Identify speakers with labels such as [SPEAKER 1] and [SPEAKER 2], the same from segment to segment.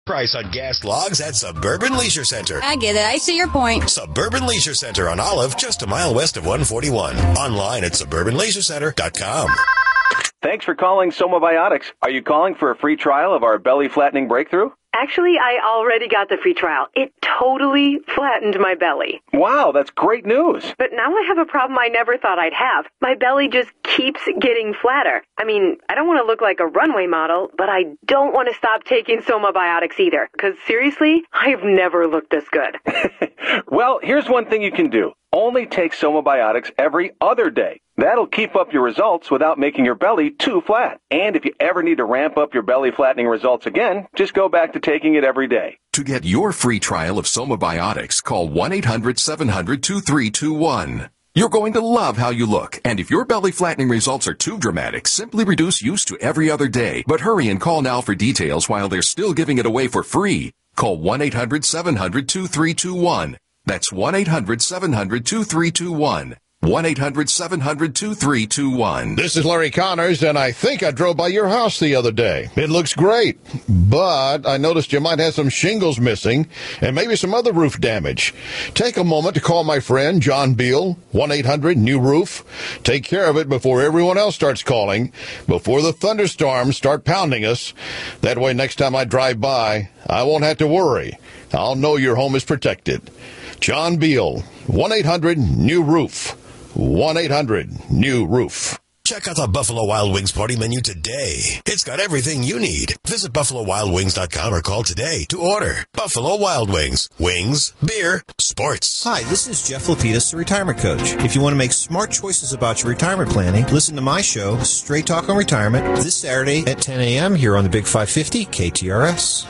[SPEAKER 1] Price on gas logs at Suburban Leisure Center.
[SPEAKER 2] I get it. I see your point.
[SPEAKER 1] Suburban Leisure Center on Olive, just a mile west of 141. Online at suburbanleisurecenter.com.
[SPEAKER 3] Thanks for calling Somabiotics. Are you calling for a free trial of our belly flattening breakthrough?
[SPEAKER 4] Actually, I already got the free trial. It totally flattened my belly.
[SPEAKER 3] Wow, that's great news.
[SPEAKER 4] But now I have a problem I never thought I'd have. My belly just keeps getting flatter. I mean, I don't want to look like a runway model, but I don't want to stop taking Somabiotics either. Because seriously, I've never looked this good.
[SPEAKER 3] Well, here's one thing you can do. Only take Somabiotics every other day. That'll keep up your results without making your belly too flat. And if you ever need to ramp up your belly flattening results again, just go back to taking it every day.
[SPEAKER 5] To get your free trial of Somabiotics, call 1-800-700-2321. You're going to love how you look, and if your belly flattening results are too dramatic, simply reduce use to every other day. But hurry and call now for details while they're still giving it away for free. Call 1-800-700-2321. That's 1-800-700-2321. 1-800-700-2321.
[SPEAKER 6] This is Larry Connors, and I think I drove by your house the other day. It looks great, but I noticed you might have some shingles missing and maybe some other roof damage. Take a moment to call my friend John Beal, 1-800-NEW-ROOF. Take care of it before everyone else starts calling, before the thunderstorms start pounding us. That way, next time I drive by, I won't have to worry. I'll know your home is protected. John Beal, 1-800-NEW-ROOF. 1-800-NEW-ROOF.
[SPEAKER 1] Check out the Buffalo Wild Wings party menu today. It's got everything you need. Visit BuffaloWildWings.com or call today to order. Buffalo Wild Wings. Wings, beer, sports.
[SPEAKER 7] Hi, this is Jeff Lapidus, the retirement coach. If you want to make smart choices about your retirement planning, listen to my show, Straight Talk on Retirement, this Saturday at 10 a.m. here on the Big 550 KTRS.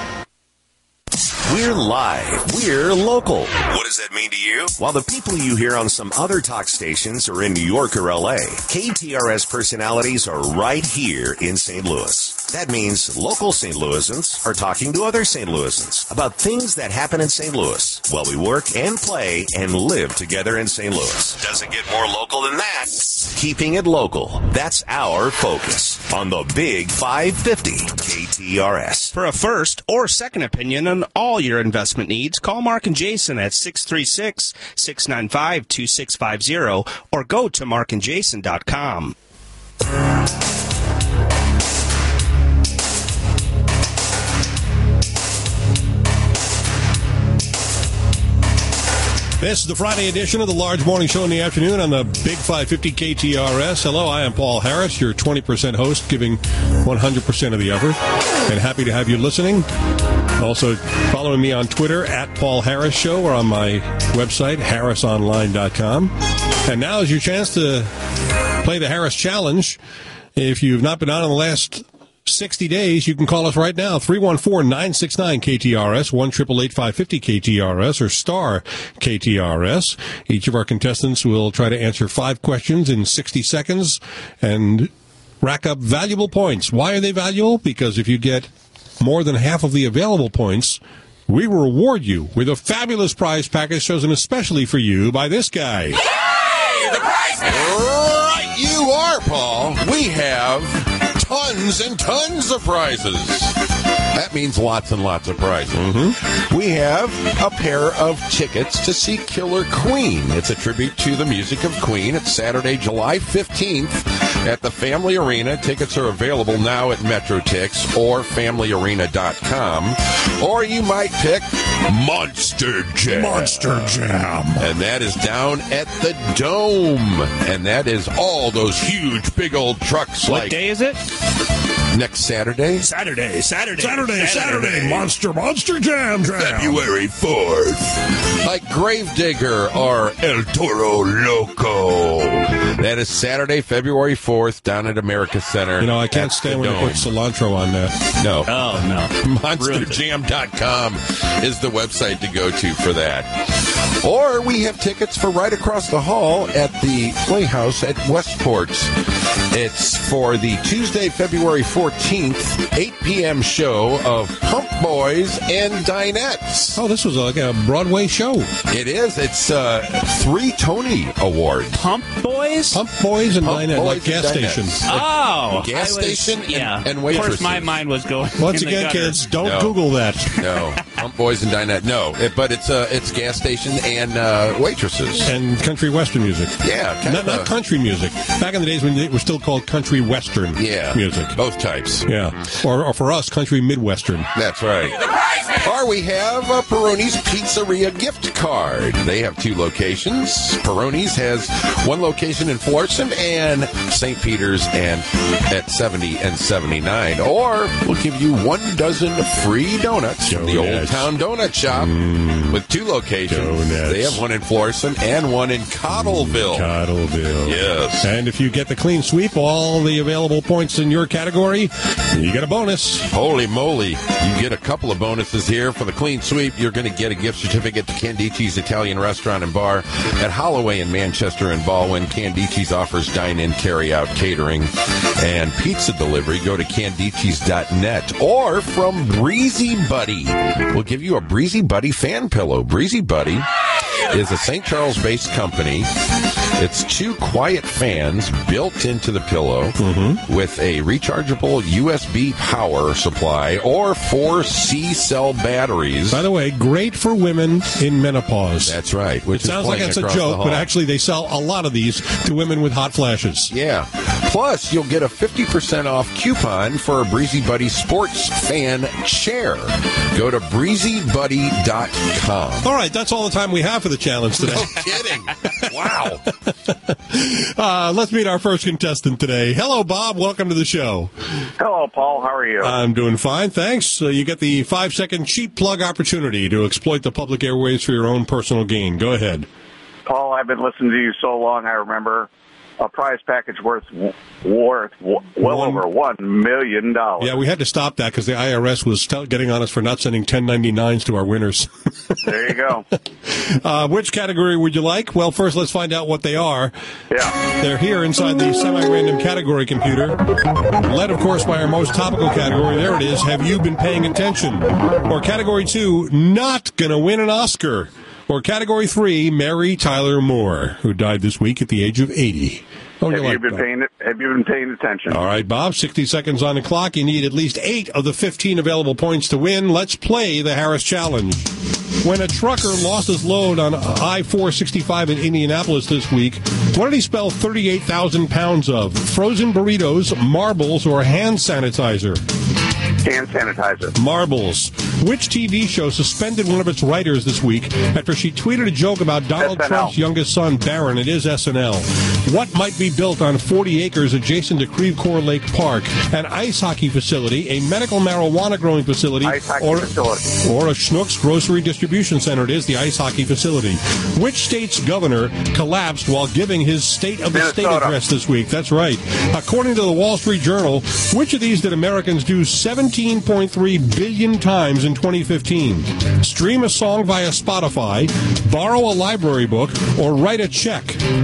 [SPEAKER 8] We're live. We're local. What does that mean to you? While the people you hear on some other talk stations are in New York or LA, KTRS personalities are right here in St. Louis. That means local St. Louisans are talking to other St. Louisans about things that happen in St. Louis while we work and play and live together in St. Louis. Doesn't get more local than that. Keeping it local. That's our focus on the Big 550 KTRS.
[SPEAKER 9] For a first or second opinion on all your investment needs, call Mark and Jason at 636-695-2650 or go to markandjason.com.
[SPEAKER 10] This is the Friday edition of the Large Morning Show in the afternoon on the Big 550 KTRS. Hello, I am Paul Harris, your 20% host, giving 100% of the effort, and happy to have you listening. Also, following me on Twitter, at Paul Harris Show, or on my website, harrisonline.com. And now is your chance to play the Harris Challenge. If you've not been on in the last 60 days, you can call us right now, 314-969-KTRS, 1-888-550-KTRS, or star KTRS. Each of our contestants will try to answer 5 questions in 60 seconds and rack up valuable points. Why are they valuable? Because if you get more than half of the available points, we reward you with a fabulous prize package chosen especially for you by this guy.
[SPEAKER 6] Yay! The prize package! Right you are, Paul. We have tons and tons of prizes. That means lots and lots of prizes. Mm-hmm. We have a pair of tickets to see Killer Queen. It's a tribute to the music of Queen. It's Saturday, July 15th at the Family Arena. Tickets are available now at MetroTix or FamilyArena.com. Or you might pick Monster Jam.
[SPEAKER 10] Monster Jam.
[SPEAKER 6] And that is down at the Dome. And that is all those huge, big old trucks.
[SPEAKER 9] What day is it?
[SPEAKER 6] Next Saturday.
[SPEAKER 10] Saturday. Monster Jam.
[SPEAKER 6] February 4th. Like Gravedigger or El Toro Loco. That is Saturday, February 4th, down at America Center.
[SPEAKER 10] You know, I can't stand when you put cilantro on that.
[SPEAKER 6] No.
[SPEAKER 9] Oh, no.
[SPEAKER 6] MonsterJam.com is the website to go to for that. Or we have tickets for right across the hall at the Playhouse at Westport. It's for the Tuesday, February 14th, 8 p.m. show of Pump Boys and Dinettes.
[SPEAKER 10] Oh, this was like a Broadway show.
[SPEAKER 6] It is. It's 3 Tony Award.
[SPEAKER 9] Pump Boys?
[SPEAKER 10] Pump Boys and
[SPEAKER 6] Pump
[SPEAKER 10] Dinette,
[SPEAKER 6] Boys
[SPEAKER 10] like gas
[SPEAKER 6] and Dinettes.
[SPEAKER 10] stations.
[SPEAKER 9] Oh.
[SPEAKER 6] Gas station and
[SPEAKER 9] Of
[SPEAKER 6] waitresses.
[SPEAKER 9] course, my mind was going
[SPEAKER 10] Once
[SPEAKER 9] in the
[SPEAKER 10] again,
[SPEAKER 9] gutter.
[SPEAKER 10] kids, don't
[SPEAKER 6] No.
[SPEAKER 10] Google that.
[SPEAKER 6] No, Pump Boys and Dinette. No, but it's gas station and waitresses.
[SPEAKER 10] And country western music.
[SPEAKER 6] Yeah, kind
[SPEAKER 10] Not country music. Back in the days when it was still called country western music.
[SPEAKER 6] Both types.
[SPEAKER 10] Yeah. Or for us, country midwestern.
[SPEAKER 6] That's right. Or we have a Peroni's Pizzeria gift card. They have 2 locations. Peroni's has 1 location in Florissant and St. Peter's and at 70 and 79. Or we'll give you 1 dozen free donuts from the Old Town Donut Shop with 2 locations.
[SPEAKER 10] Donuts.
[SPEAKER 6] They have 1 in Florissant and 1 in Cottleville. Yes.
[SPEAKER 10] And if you get the clean sweep, all the available points in your category, you get a bonus.
[SPEAKER 6] Holy moly. You get a couple of bonuses here. For the clean sweep, you're going to get a gift certificate to Candici's Italian Restaurant and Bar at Holloway in Manchester and Baldwin. Candici's offers dine-in, carry-out, catering, and pizza delivery. Go to Candici's.net. Or from Breezy Buddy. We'll give you a Breezy Buddy fan pillow. Breezy Buddy is a St. Charles-based company. It's 2 quiet fans built into the pillow with a rechargeable USB power supply or 4 C-cell batteries.
[SPEAKER 10] By the way, great for women in menopause.
[SPEAKER 6] That's right.
[SPEAKER 10] It sounds like it's a joke, but actually they sell a lot of these to women with hot flashes.
[SPEAKER 6] Yeah. Plus, you'll get a 50% off coupon for a Breezy Buddy sports fan chair. Go to breezybuddy.com.
[SPEAKER 10] All right, that's all the time we have for the challenge today.
[SPEAKER 6] No kidding. Wow.
[SPEAKER 10] Let's meet our first contestant today. Hello, Bob. Welcome to the show.
[SPEAKER 2] Hello, Paul. How are you?
[SPEAKER 10] I'm doing fine, thanks. You get the 5-second cheap plug opportunity to exploit the public airways for your own personal gain. Go ahead.
[SPEAKER 2] Paul, I've been listening to you so long, I remember a prize package worth well over $1 million.
[SPEAKER 10] Yeah, we had to stop that because the IRS was getting on us for not sending 1099s to our winners.
[SPEAKER 2] There you go.
[SPEAKER 10] Which category would you like? Well, first, let's find out what they are.
[SPEAKER 2] Yeah.
[SPEAKER 10] They're here inside the semi-random category computer, led, of course, by our most topical category. There it is. Have you been paying attention? Or category 2, not going to win an Oscar. Or category 3, Mary Tyler Moore, who died this week at the age of 80.
[SPEAKER 2] Have you been paying attention?
[SPEAKER 10] All right, Bob, 60 seconds on the clock. You need at least 8 of the 15 available points to win. Let's play the Harris Challenge. When a trucker lost his load on I-465 in Indianapolis this week, what did he spell 38,000 pounds of? Frozen burritos, marbles, or hand sanitizer?
[SPEAKER 2] Hand sanitizer.
[SPEAKER 10] Marbles. Which TV show suspended one of its writers this week after she tweeted a joke about Donald
[SPEAKER 2] SNL.
[SPEAKER 10] Trump's youngest son, Barron? It is SNL. What might be built on 40 acres adjacent to Creve Coeur Lake Park? An ice hockey facility, a medical marijuana growing facility, or a Schnucks grocery distribution center? It is the ice hockey facility. Which state's governor collapsed while giving his State of the State address this week? That's right. According to the Wall Street Journal, which of these did Americans do 17.3 billion times in 2015? Stream a song via Spotify, borrow a library book, or write a check?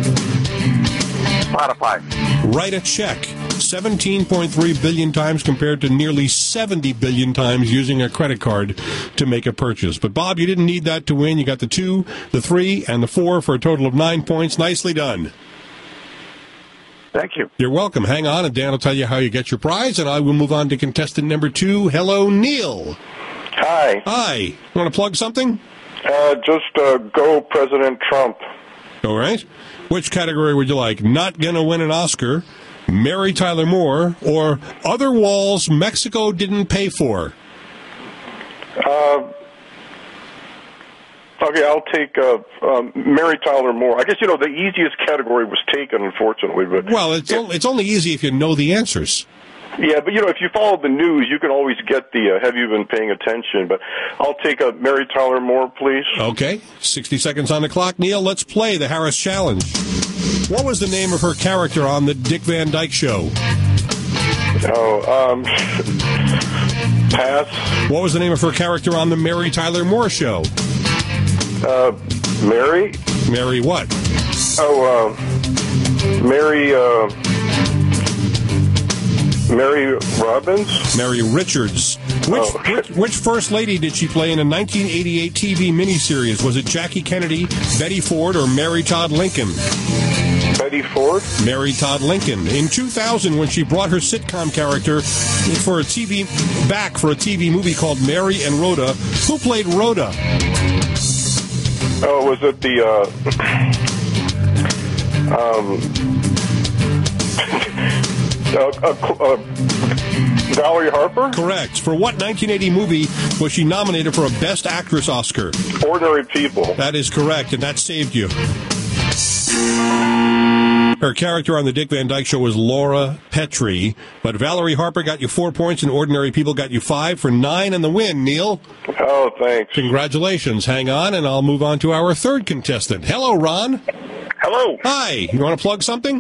[SPEAKER 2] Spotify.
[SPEAKER 10] Write a check. 17.3 billion times compared to nearly 70 billion times using a credit card to make a purchase. But, Bob, you didn't need that to win. You got the 2, the 3, and the 4 for a total of 9 points. Nicely done.
[SPEAKER 2] Thank you.
[SPEAKER 10] You're welcome. Hang on, and Dan will tell you how you get your prize, and I will move on to contestant number 2. Hello, Neil.
[SPEAKER 11] Hi.
[SPEAKER 10] Hi. Want to plug something?
[SPEAKER 11] Just go President Trump.
[SPEAKER 10] All right. Which category would you like? Not gonna win an Oscar, Mary Tyler Moore, or other walls Mexico didn't pay for?
[SPEAKER 11] Okay, I'll take Mary Tyler Moore. I guess, the easiest category was taken, unfortunately. But
[SPEAKER 10] well, it's only easy if you know the answers.
[SPEAKER 11] Yeah, but, if you follow the news, you can always get the have you been paying attention. But I'll take Mary Tyler Moore, please.
[SPEAKER 10] Okay, 60 seconds on the clock. Neil, let's play the Harris Challenge. What was the name of her character on the Dick Van Dyke Show?
[SPEAKER 11] Pass.
[SPEAKER 10] What was the name of her character on the Mary Tyler Moore Show?
[SPEAKER 11] Mary?
[SPEAKER 10] Mary what?
[SPEAKER 11] Mary Robbins?
[SPEAKER 10] Mary Richards. Which First Lady did she play in a 1988 TV miniseries? Was it Jackie Kennedy, Betty Ford, or Mary Todd Lincoln?
[SPEAKER 11] Betty Ford?
[SPEAKER 10] Mary Todd Lincoln. In 2000, when she brought her sitcom character for a TV movie called Mary and Rhoda, who played Rhoda?
[SPEAKER 11] Oh, was it the Valerie Harper?
[SPEAKER 10] Correct. For what 1980 movie was she nominated for a Best Actress Oscar?
[SPEAKER 11] Ordinary People.
[SPEAKER 10] That is correct, and that saved you. Her character on the Dick Van Dyke Show was Laura Petrie, but Valerie Harper got you 4 points, and Ordinary People got you 5 for 9 and the win, Neil.
[SPEAKER 11] Oh, thanks.
[SPEAKER 10] Congratulations. Hang on, and I'll move on to our third contestant. Hello, Ron.
[SPEAKER 12] Hello.
[SPEAKER 10] Hi. You want to plug something?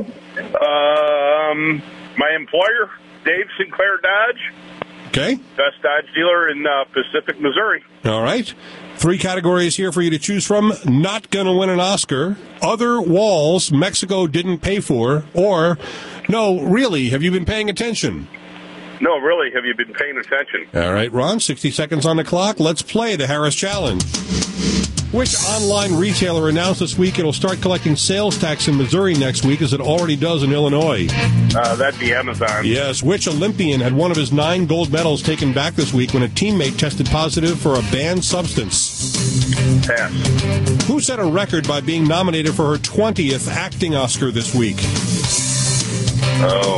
[SPEAKER 12] My employer, Dave Sinclair Dodge.
[SPEAKER 10] Okay.
[SPEAKER 12] Best Dodge dealer in Pacific, Missouri.
[SPEAKER 10] All right. 3 categories here for you to choose from. Not going to win an Oscar. Other walls Mexico didn't pay for. Or, no, really, have you been paying attention?
[SPEAKER 12] No, really, have you been paying attention?
[SPEAKER 10] All right, Ron, 60 seconds on the clock. Let's play the Harris Challenge. Which online retailer announced this week it'll start collecting sales tax in Missouri next week, as it already does in Illinois?
[SPEAKER 12] That'd be Amazon.
[SPEAKER 10] Yes. Which Olympian had one of his 9 gold medals taken back this week when a teammate tested positive for a banned substance?
[SPEAKER 12] Pass.
[SPEAKER 10] Who set a record by being nominated for her 20th acting Oscar this week?
[SPEAKER 12] Oh,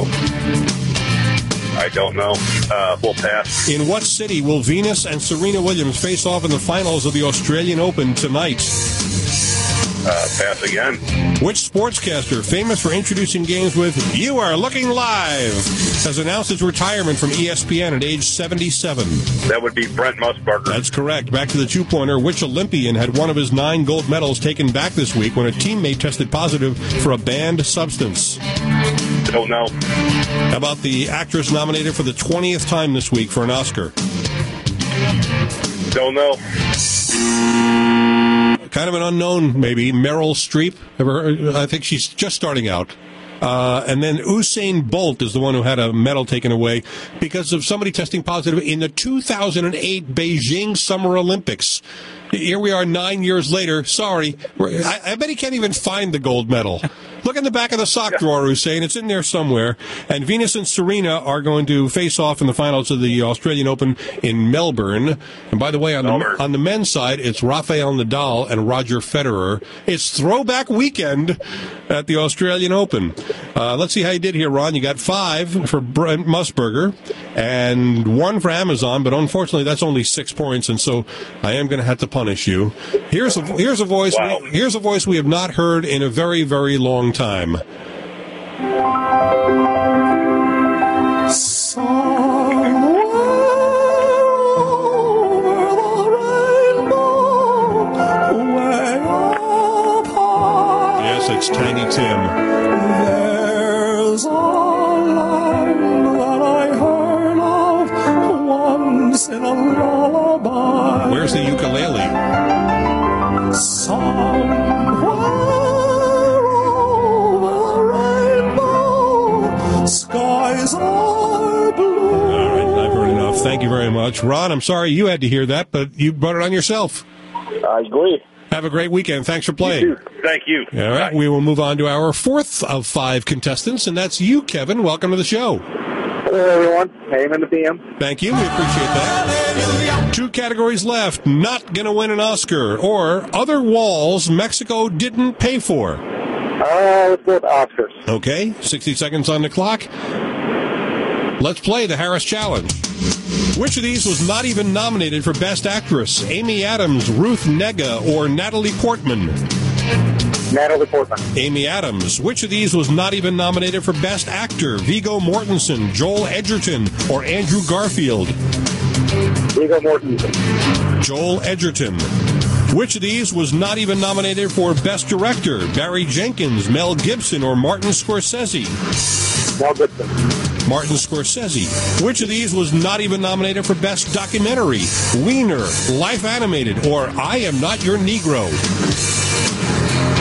[SPEAKER 12] I don't know. We'll pass.
[SPEAKER 10] In what city will Venus and Serena Williams face off in the finals of the Australian Open tonight?
[SPEAKER 12] Pass again.
[SPEAKER 10] Which sportscaster, famous for introducing games with "You Are Looking Live," has announced his retirement from ESPN at age 77?
[SPEAKER 12] That would be Brent Musburger.
[SPEAKER 10] That's correct. Back to the 2-pointer. Which Olympian had one of his 9 gold medals taken back this week when a teammate tested positive for a banned substance?
[SPEAKER 12] Don't know.
[SPEAKER 10] How about the actress nominated for the 20th time this week for an Oscar?
[SPEAKER 12] Don't know.
[SPEAKER 10] Kind of an unknown, maybe. Meryl Streep. I think she's just starting out. And then Usain Bolt is the one who had a medal taken away because of somebody testing positive in the 2008 Beijing Summer Olympics. Here we are 9 years later. Sorry. I bet he can't even find the gold medal. Look in the back of the sock drawer, Usain. It's in there somewhere. And Venus and Serena are going to face off in the finals of the Australian Open in Melbourne. And by the way, on the men's side, it's Rafael Nadal and Roger Federer. It's throwback weekend at the Australian Open. Let's see how you did here, Ron. You got 5 for Brent Musburger and 1 for Amazon, but unfortunately that's only 6 points, and so I am going to have to punish you. Here's a voice.
[SPEAKER 12] Wow.
[SPEAKER 10] Here's a voice we have not heard in a very, very long time. Yes, it's Tiny Tim.
[SPEAKER 13] There's a land that I heard of once in a lullaby.
[SPEAKER 10] Where's the ukulele?
[SPEAKER 13] Somewhere over the rainbow, skies are blue.
[SPEAKER 10] All right, I've heard enough. Thank you very much. Ron, I'm sorry you had to hear that, but you brought it on yourself.
[SPEAKER 12] I agree.
[SPEAKER 10] Have a great weekend. Thanks for playing.
[SPEAKER 12] You too. Thank you.
[SPEAKER 10] All right, we will move on to our 4th of 5 contestants, and that's you, Kevin. Welcome to the show.
[SPEAKER 2] Hello, everyone. AM and the PM.
[SPEAKER 10] Thank you. We appreciate that. 2 categories left. Not going to win an Oscar. Or other walls Mexico didn't pay for.
[SPEAKER 2] Let's go with Oscars.
[SPEAKER 10] Okay, 60 seconds on the clock. Let's play the Harris Challenge. Which of these was not even nominated for Best Actress? Amy Adams, Ruth Negga, or Natalie Portman?
[SPEAKER 2] Natalie Portman.
[SPEAKER 10] Amy Adams. Which of these was not even nominated for Best Actor? Viggo Mortensen, Joel Edgerton, or Andrew Garfield?
[SPEAKER 2] Viggo Mortensen.
[SPEAKER 10] Joel Edgerton. Which of these was not even nominated for Best Director? Barry Jenkins, Mel Gibson, or Martin Scorsese?
[SPEAKER 2] Mel Gibson.
[SPEAKER 10] Martin Scorsese. Which of these was not even nominated for Best Documentary? Wiener, Life Animated, or I Am Not Your Negro?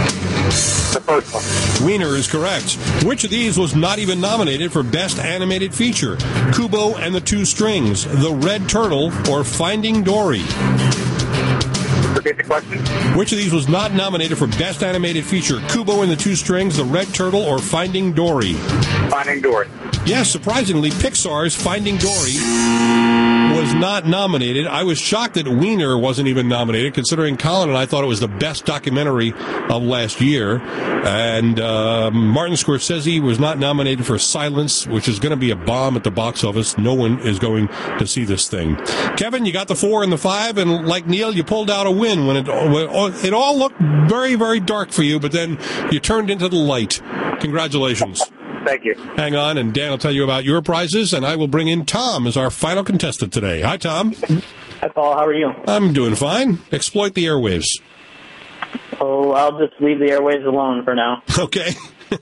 [SPEAKER 12] The first one.
[SPEAKER 10] Wiener is correct. Which of these was not even nominated for Best Animated Feature? Kubo and the Two Strings, The Red Turtle, or Finding Dory?
[SPEAKER 12] Repeat the question.
[SPEAKER 10] Which of these was not nominated for Best Animated Feature? Kubo and the Two Strings, The Red Turtle, or Finding Dory?
[SPEAKER 12] Finding Dory.
[SPEAKER 10] Yes, surprisingly, Pixar's Finding Dory was not nominated. I was shocked that Wiener wasn't even nominated, considering Colin and I thought it was the best documentary of last year. And Martin Scorsese was not nominated for Silence, which is going to be a bomb at the box office. No one is going to see this thing. Kevin, you got the 4 and the 5, and like Neil, you pulled out a win when it all looked very, very dark for you, but then you turned into the light. Congratulations.
[SPEAKER 12] Thank you.
[SPEAKER 10] Hang on, and Dan will tell you about your prizes, and I will bring in Tom as our final contestant today. Hi, Tom.
[SPEAKER 14] Hi, Paul. How are you?
[SPEAKER 10] I'm doing fine. Exploit the airwaves.
[SPEAKER 14] Oh, I'll just leave the airwaves alone for now.
[SPEAKER 10] Okay.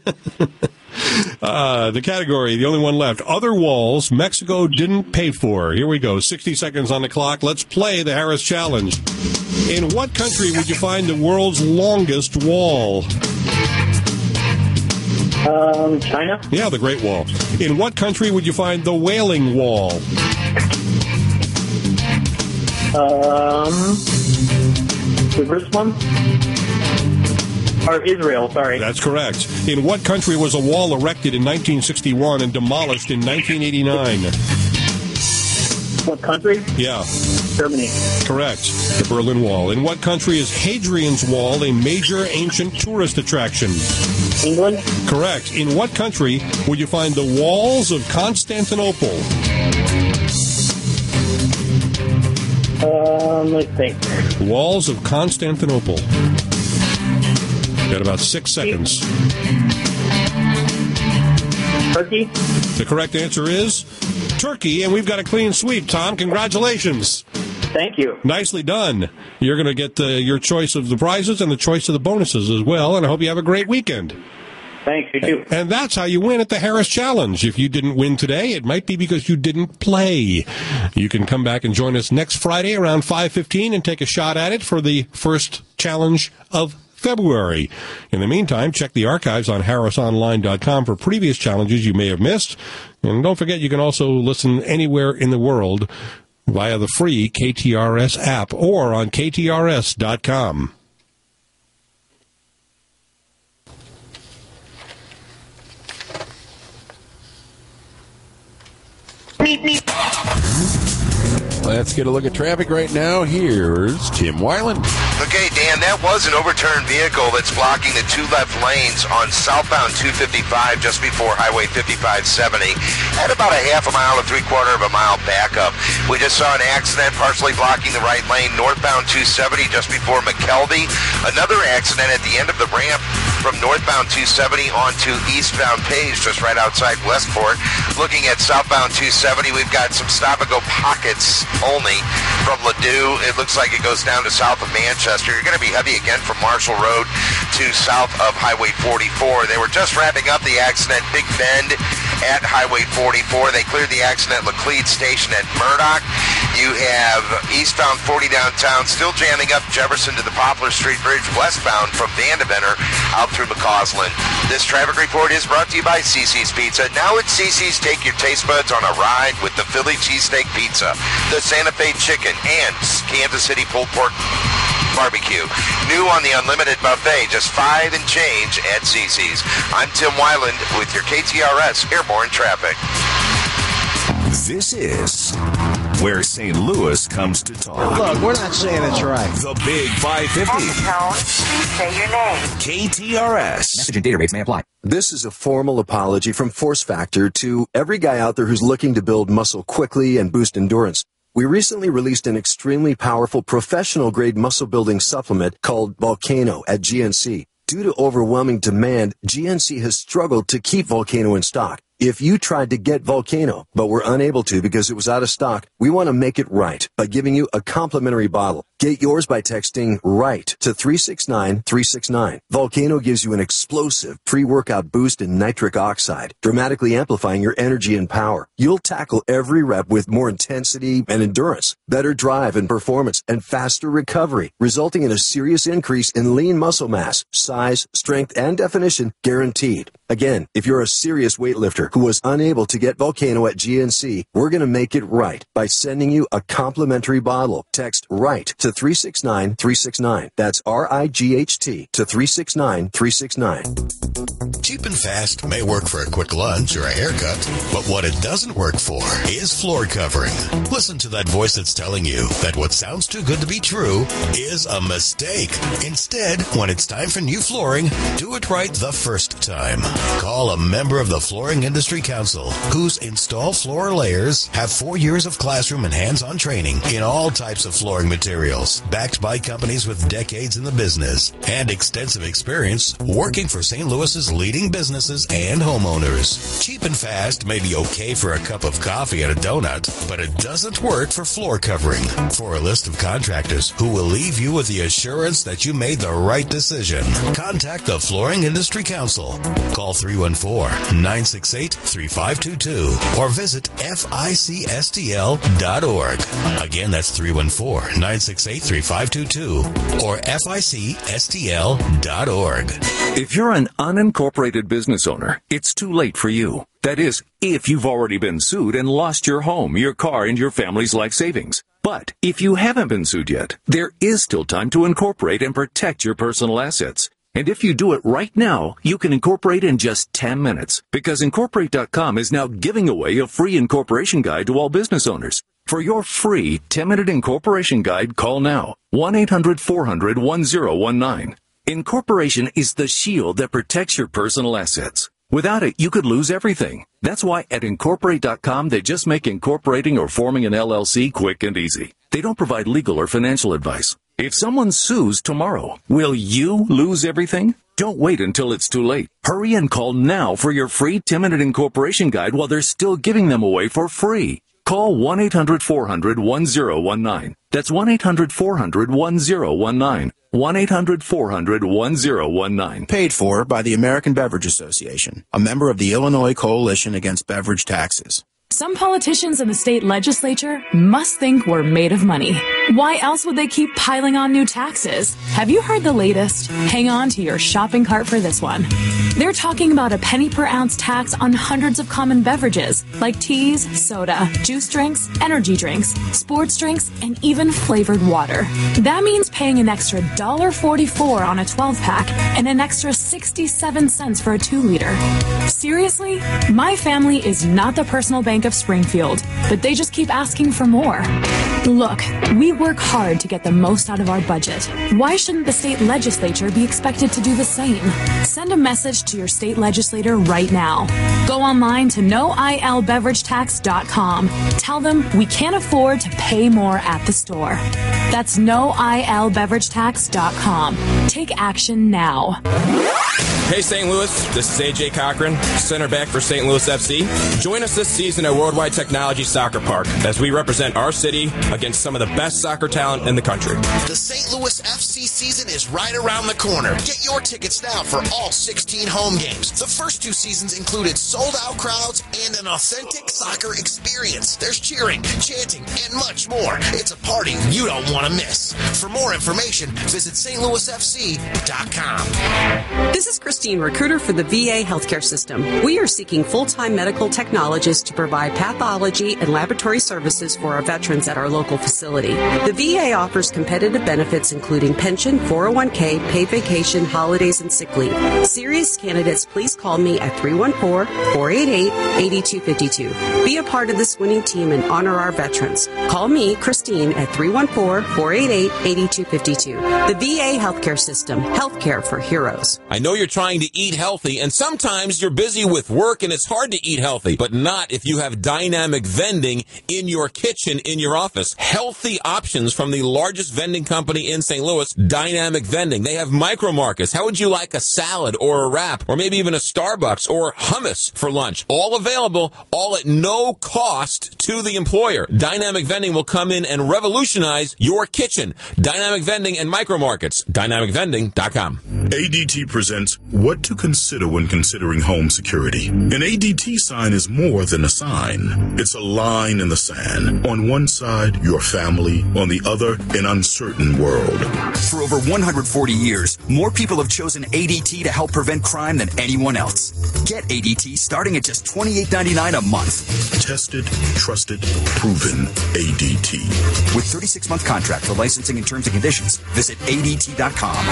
[SPEAKER 10] The category, the only one left. Other walls Mexico didn't pay for. Here we go. 60 seconds on the clock. Let's play the Harris Challenge. In what country would you find the world's longest wall?
[SPEAKER 14] China?
[SPEAKER 10] Yeah, the Great Wall. In what country would you find the Wailing Wall?
[SPEAKER 14] The first one? Or Israel, sorry.
[SPEAKER 10] That's correct. In what country was a wall erected in 1961 and demolished in 1989?
[SPEAKER 14] What country?
[SPEAKER 10] Yeah.
[SPEAKER 14] Germany.
[SPEAKER 10] Correct. The Berlin Wall. In what country is Hadrian's Wall a major ancient tourist attraction?
[SPEAKER 14] England.
[SPEAKER 10] Correct. In what country would you find the walls of Constantinople?
[SPEAKER 14] Let's see.
[SPEAKER 10] Walls of Constantinople. Got about 6 seconds.
[SPEAKER 14] Turkey?
[SPEAKER 10] The correct answer is Turkey, and we've got a clean sweep, Tom. Congratulations.
[SPEAKER 14] Thank you.
[SPEAKER 10] Nicely done. You're going to get your choice of the prizes and the choice of the bonuses as well, and I hope you have a great weekend.
[SPEAKER 14] Thanks, you too.
[SPEAKER 10] And that's how you win at the Harris Challenge. If you didn't win today, it might be because you didn't play. You can come back and join us next Friday around 5:15 and take a shot at it for the first challenge of February. In the meantime, check the archives on harrisonline.com for previous challenges you may have missed. And don't forget, you can also listen anywhere in the world via the free KTRS app or on KTRS.com.
[SPEAKER 6] Let's get a look at traffic right now. Here's Tim Weiland.
[SPEAKER 15] Okay, Dan, that was an overturned vehicle that's blocking the two left lanes on southbound 255 just before Highway 5570. At about a half a mile to 3/4 of a mile backup. We just saw an accident partially blocking the right lane northbound 270 just before McKelvey. Another accident at the end of the ramp from northbound 270 onto eastbound Page just right outside Westport. Looking at southbound 270, we've got some stop-and-go pockets only from Ladue. It looks like it goes down to south of Manchester. You're going to be heavy again from Marshall Road to south of Highway 44. They were just wrapping up the accident, Big Bend at Highway 44. They cleared the accident at Laclede Station at Murdoch. You have eastbound 40 downtown still jamming up Jefferson to the Poplar Street Bridge westbound from Vandeventer out through McCausland. This traffic report is brought to you by CiCi's Pizza. Now at CiCi's, take your taste buds on a ride with the Philly Cheesesteak Pizza, the Santa Fe Chicken, and Kansas City Pulled Pork Barbecue. New on the Unlimited Buffet, just $5 and change at CiCi's. I'm Tim Weiland with your KTRS Airborne Traffic.
[SPEAKER 8] This is where St. Louis comes to talk.
[SPEAKER 16] Look, we're not saying it's right.
[SPEAKER 8] The Big 550.
[SPEAKER 17] On the tone, please say your name.
[SPEAKER 8] KTRS.
[SPEAKER 18] Message and data rates may apply.
[SPEAKER 19] This is a formal apology from Force Factor to every guy out there who's looking to build muscle quickly and boost endurance. We recently released an extremely powerful professional-grade muscle-building supplement called Volcano at GNC. Due to overwhelming demand, GNC has struggled to keep Volcano in stock. If you tried to get Volcano, but were unable to because it was out of stock, we want to make it right by giving you a complimentary bottle. Get yours by texting RIGHT to 369-369. Volcano gives you an explosive pre-workout boost in nitric oxide, dramatically amplifying your energy and power. You'll tackle every rep with more intensity and endurance, better drive and performance, and faster recovery, resulting in a serious increase in lean muscle mass, size, strength, and definition guaranteed. Again, if you're a serious weightlifter who was unable to get Volcano at GNC, we're going to make it right by sending you a complimentary bottle. Text RIGHT to 369-369. That's RIGHT to 369-369.
[SPEAKER 1] Cheap and fast may work for a quick lunch or a haircut, but what it doesn't work for is floor covering. Listen to that voice that's telling you that what sounds too good to be true is a mistake. Instead, when it's time for new flooring, do it right the first time. Call a member of the Flooring Industry Council, whose install floor layers have 4 years of classroom and hands-on training in all types of flooring materials, backed by companies with decades in the business and extensive experience working for St. Louis's leading businesses and homeowners. Cheap and fast may be okay for a cup of coffee and a donut, but it doesn't work for floor covering. For a list of contractors who will leave you with the assurance that you made the right decision, contact the Flooring Industry Council. Call 314-968-3522 or visit FICSTL.org. Again, that's 314-968-3522 or FICSTL.org.
[SPEAKER 5] If you're an unincorporated business owner, it's too late for you. That is, if you've already been sued and lost your home, your car, and your family's life savings. But if you haven't been sued yet, there is still time to incorporate and protect your personal assets. And if you do it right now, you can incorporate in just 10 minutes, because Incorporate.com is now giving away a free incorporation guide to all business owners. For your free 10-minute incorporation guide, call now, 1-800-400-1019. Incorporation is the shield that protects your personal assets. Without it, you could lose everything. That's why at Incorporate.com, they just make incorporating or forming an LLC quick and easy. They don't provide legal or financial advice. If someone sues tomorrow, will you lose everything? Don't wait until it's too late. Hurry and call now for your free 10-minute incorporation guide while they're still giving them away for free. Call 1-800-400-1019. That's 1-800-400-1019. 1-800-400-1019.
[SPEAKER 16] Paid for by the American Beverage Association, a member of the Illinois Coalition Against Beverage Taxes.
[SPEAKER 18] Some politicians in the state legislature must think we're made of money. Why else would they keep piling on new taxes? Have you heard the latest? Hang on to your shopping cart for this one. They're talking about a penny per ounce tax on hundreds of common beverages like teas, soda, juice drinks, energy drinks, sports drinks, and even flavored water. That means paying an extra $1.44 on a 12-pack and an extra 67 cents for a 2-liter. Seriously? My family is not the personal bank of Springfield, but they just keep asking for more. Look, we work hard to get the most out of our budget. Why shouldn't the state legislature be expected to do the same? Send a message to your state legislator right now. Go online to noilbeveragetax.com. Tell them we can't afford to pay more at the store. That's noilbeveragetax.com. Take action now.
[SPEAKER 20] Hey St. Louis, this is AJ Cochran, center back for St. Louis FC. Join us this season at Worldwide Technology Soccer Park as we represent our city against some of the best soccer talent in the country.
[SPEAKER 21] The St. Louis FC season is right around the corner. Get your tickets now for all 16 home games. The first 2 seasons included sold-out crowds and an authentic soccer experience. There's cheering, chanting, and much more. It's a party you don't want to miss. For more information, visit stlouisfc.com.
[SPEAKER 22] This is Christine, recruiter for the VA healthcare system. We are seeking full-time medical technologists to provide pathology and laboratory services for our veterans at our local facility. The VA offers competitive benefits including pension, 401k, paid vacation, holidays, and sick leave. Serious candidates, please call me at 314-488-8252. Be a part of this winning team and honor our veterans. Call me, Christine, at 314-488-8252. The VA healthcare system. Healthcare for heroes.
[SPEAKER 23] I know you're trying to eat healthy, and sometimes you're busy with work and it's hard to eat healthy, but not if you have dynamic vending in your kitchen, in your office. Healthy options options from the largest vending company in St. Louis, Dynamic Vending. They have micro markets. How would you like a salad or a wrap or maybe even a Starbucks or hummus for lunch? All available, all at no cost to the employer. Dynamic Vending will come in and revolutionize your kitchen. Dynamic Vending and micro markets. DynamicVending.com.
[SPEAKER 3] ADT presents What to Consider When Considering Home Security. An ADT sign is more than a sign. It's a line in the sand. On one side, your family. On the other, an uncertain world.
[SPEAKER 4] For over 140 years, more people have chosen ADT to help prevent crime than anyone else. Get ADT starting at just $28.99 a month.
[SPEAKER 3] Tested, trusted, proven ADT.
[SPEAKER 4] With 36-month contract for licensing and terms and conditions, visit ADT.com.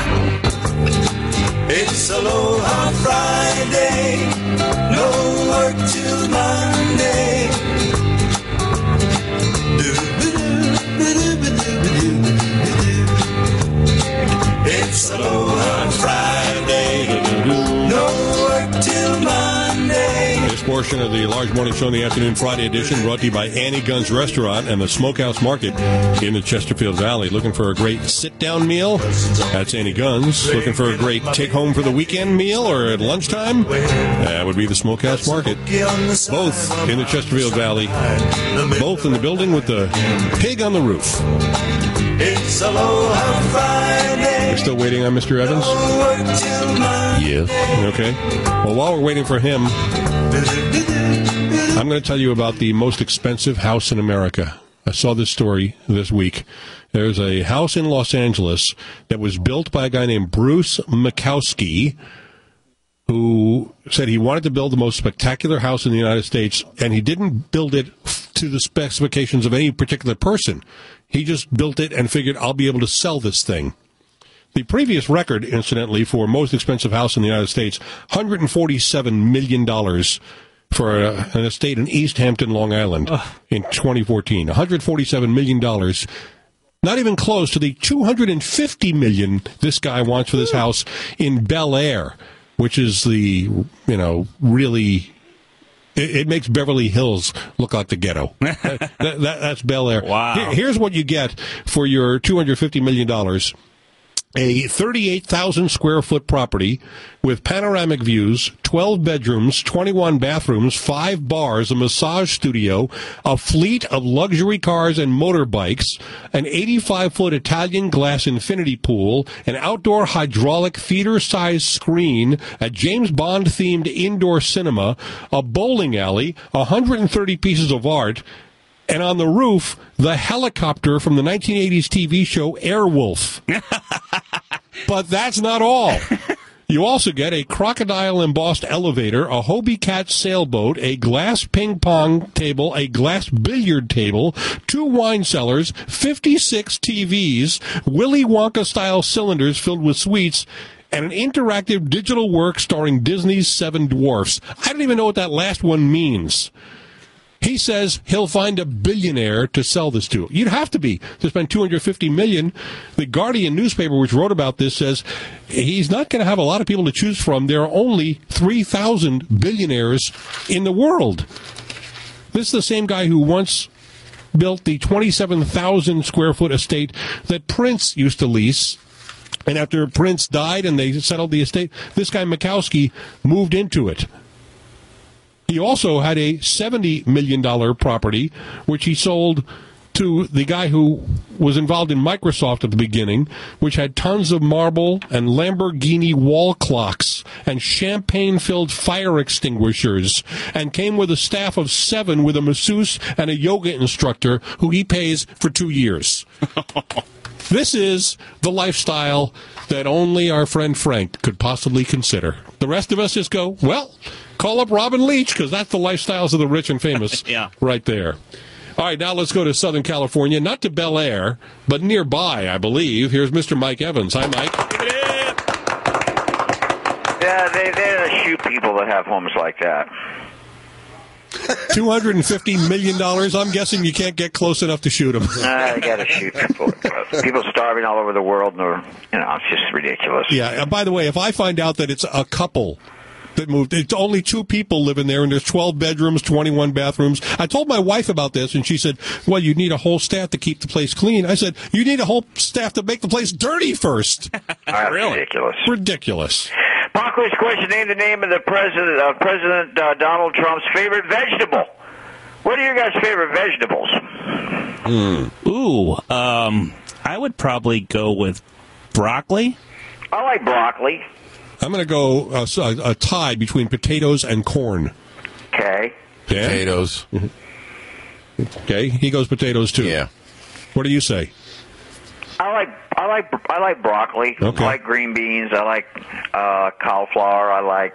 [SPEAKER 13] It's Aloha Friday, no work till Monday. It's Aloha Friday, no work till Monday.
[SPEAKER 10] This portion of the Large Morning Show in the Afternoon Friday edition brought to you by Annie Gunn's Restaurant and the Smokehouse Market in the Chesterfield Valley. Looking for a great sit-down meal? That's Annie Gunn's. Looking for a great take-home for the weekend meal or at lunchtime? That would be the Smokehouse Market. Both in the Chesterfield Valley. Both in the building with the pig on the roof.
[SPEAKER 13] It's Aloha Friday.
[SPEAKER 10] We're still waiting on Mr. Evans?
[SPEAKER 13] Yes.
[SPEAKER 10] Okay. Well, while we're waiting for him, I'm going to tell you about the most expensive house in America. I saw this story this week. There's a house in Los Angeles that was built by a guy named Bruce Makowski, who said he wanted to build the most spectacular house in the United States, and he didn't build it to the specifications of any particular person. He just built it and figured, I'll be able to sell this thing. The previous record, incidentally, for most expensive house in the United States, $147 million for an estate in East Hampton, Long Island, in 2014. $147 million. Not even close to the $250 million this guy wants for this house in Bel Air, which is the, really... It makes Beverly Hills look like the ghetto. That's Bel Air.
[SPEAKER 9] Wow.
[SPEAKER 10] Here's what you get for your $250 million. A 38,000-square-foot property with panoramic views, 12 bedrooms, 21 bathrooms, 5 bars, a massage studio, a fleet of luxury cars and motorbikes, an 85-foot Italian glass infinity pool, an outdoor hydraulic theater-sized screen, a James Bond-themed indoor cinema, a bowling alley, 130 pieces of art, and on the roof, the helicopter from the 1980s TV show Airwolf. But that's not all. You also get a crocodile-embossed elevator, a Hobie Cat sailboat, a glass ping-pong table, a glass billiard table, 2 wine cellars, 56 TVs, Willy Wonka-style cylinders filled with sweets, and an interactive digital work starring Disney's 7 Dwarfs. I don't even know what that last one means. He says he'll find a billionaire to sell this to. You'd have to spend $250 million. The Guardian newspaper, which wrote about this, says he's not going to have a lot of people to choose from. There are only 3,000 billionaires in the world. This is the same guy who once built the 27,000-square-foot estate that Prince used to lease. And after Prince died and they settled the estate, this guy Makowski moved into it. He also had a $70 million property, which he sold to the guy who was involved in Microsoft at the beginning, which had tons of marble and Lamborghini wall clocks and champagne-filled fire extinguishers, and came with a staff of 7 with a masseuse and a yoga instructor who he pays for 2 years. This is the lifestyle that only our friend Frank could possibly consider. The rest of us just go, well, call up Robin Leach, because that's the lifestyles of the rich and famous right there. All right, now let's go to Southern California, not to Bel Air, but nearby, I believe. Here's Mr. Mike Evans. Hi, Mike.
[SPEAKER 2] Yeah, they shoot people that have homes like that.
[SPEAKER 10] $250 million. I'm guessing you can't get close enough to shoot them.
[SPEAKER 2] They got to shoot people. People starving all over the world, and it's just ridiculous.
[SPEAKER 10] Yeah. And by the way, if I find out that it's a couple that moved. It's only 2 people living there, and there's 12 bedrooms, 21 bathrooms. I told my wife about this, and she said, well, you need a whole staff to keep the place clean. I said, you need a whole staff to make the place dirty first.
[SPEAKER 7] That's ridiculous.
[SPEAKER 10] Ridiculous.
[SPEAKER 7] Pop quiz question: name the name of the President Donald Trump's favorite vegetable. What are your guys' favorite vegetables?
[SPEAKER 11] Ooh, I would probably go with broccoli.
[SPEAKER 7] I like broccoli.
[SPEAKER 10] I'm going to go a tie between potatoes and corn.
[SPEAKER 7] Okay.
[SPEAKER 10] Dan?
[SPEAKER 6] Potatoes.
[SPEAKER 10] Okay, he goes potatoes too.
[SPEAKER 6] Yeah.
[SPEAKER 10] What do you say?
[SPEAKER 7] I like broccoli.
[SPEAKER 10] Okay.
[SPEAKER 7] I like green beans. I like cauliflower. I like